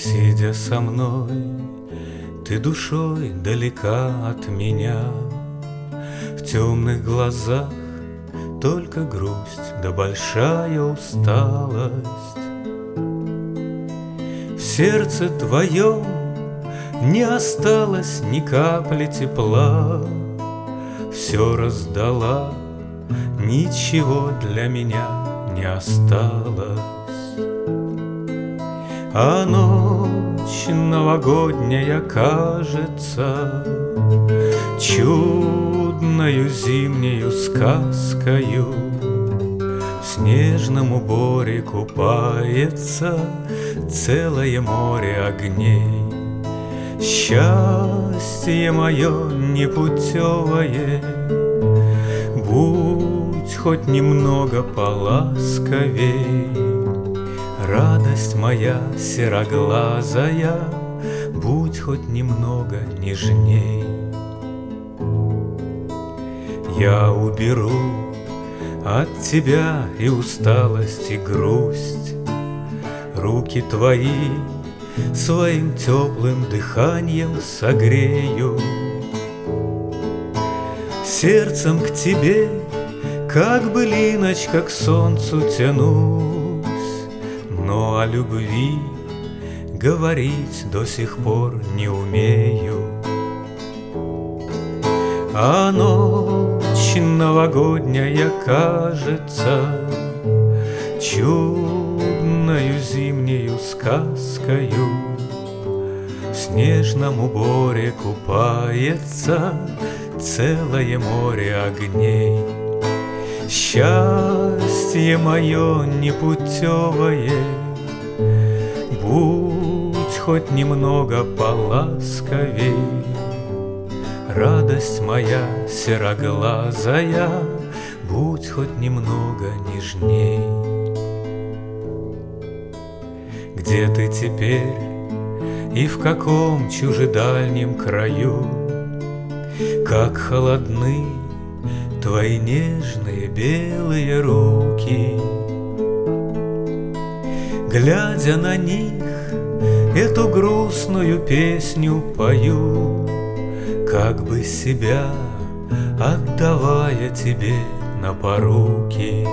Сидя со мной, ты душой далека от меня. В темных глазах только грусть да большая усталость. В сердце твоем не осталось ни капли тепла. Все раздала, ничего для меня не осталось. А ночь новогодняя кажется чудною зимнею сказкою. В снежном уборе купается целое море огней. Счастье мое непутевое, будь хоть немного поласковей. Радость моя сероглазая, будь хоть немного нежней. Я уберу от тебя и усталость, и грусть. Руки твои своим теплым дыханием согрею. Сердцем к тебе, как былиночка, к солнцу тянусь, но о любви говорить до сих пор не умею. А ночь новогодняя кажется чудною зимнею сказкою. В снежном уборе купается целое море огней. Счастье мое непутевое, будь хоть немного поласковей. Радость моя сероглазая, будь хоть немного нежней. Где ты теперь и в каком чужедальнем краю? Как холодны твои нежные белые руки. Глядя на них, эту грустную песню пою, как бы себя отдавая тебе на поруки.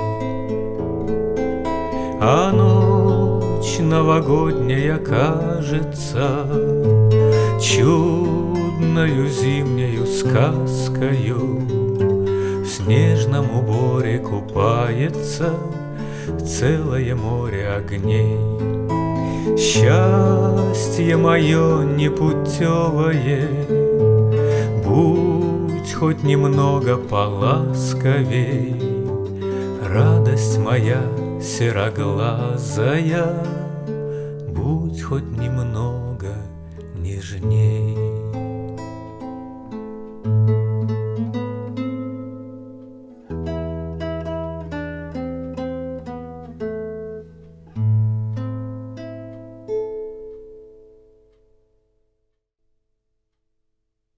А ночь новогодняя кажется чудною зимнею сказкою. В снежном уборе купается целое море огней. Счастье мое непутевое, будь хоть немного поласковей. Радость моя сероглазая, будь хоть немного нежней.